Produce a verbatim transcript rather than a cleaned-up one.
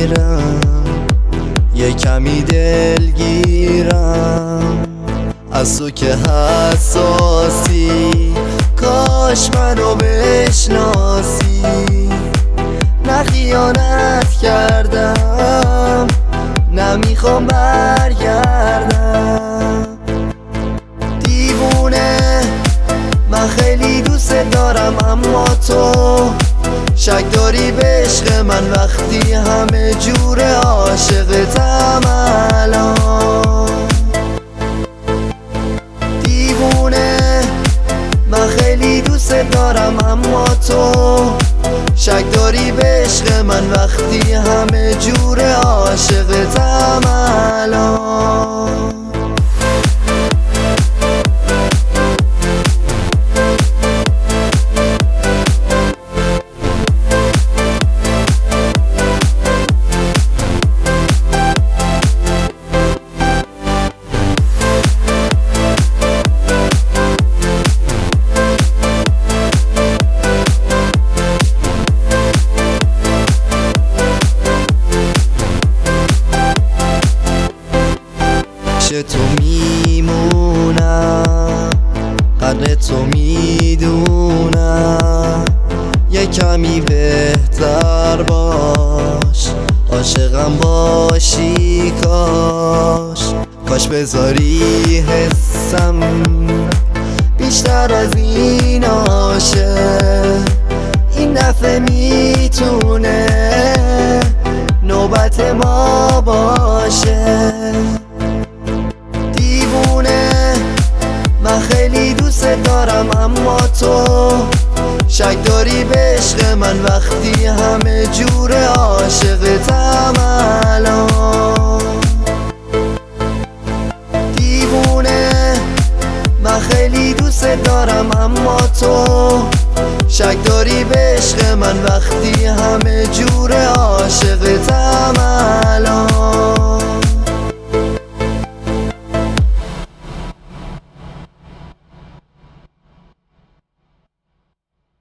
میرم، یه کمی دلگیرم از تو که حساسی. کاش منو بشناسی، نه خیانت کردم، نمیخوام برگردم. دیوونه من خیلی دوست دارم، اما تو شک داری به عشق من وقتی همه جور عاشقتم الان. دیوونه من خیلی دوست دارم، اما تو شک داری به عشق من وقتی همه جور عاشقتم الان. تو میمونم، قدر تو میدونم، یه کمی بهتر باش، عاشقم باشی. کاش کاش بذاری حسم بیشتر از این عاشق. این دفعه میتونه نوبت ما باشه. من خیلی دوست دارم، اما تو شک داری به عشق من وقتی همه جور عاشقتم الان. دیوونه من خیلی دوست دارم، اما تو شک داری به عشق من وقتی همه جور عاشقتم.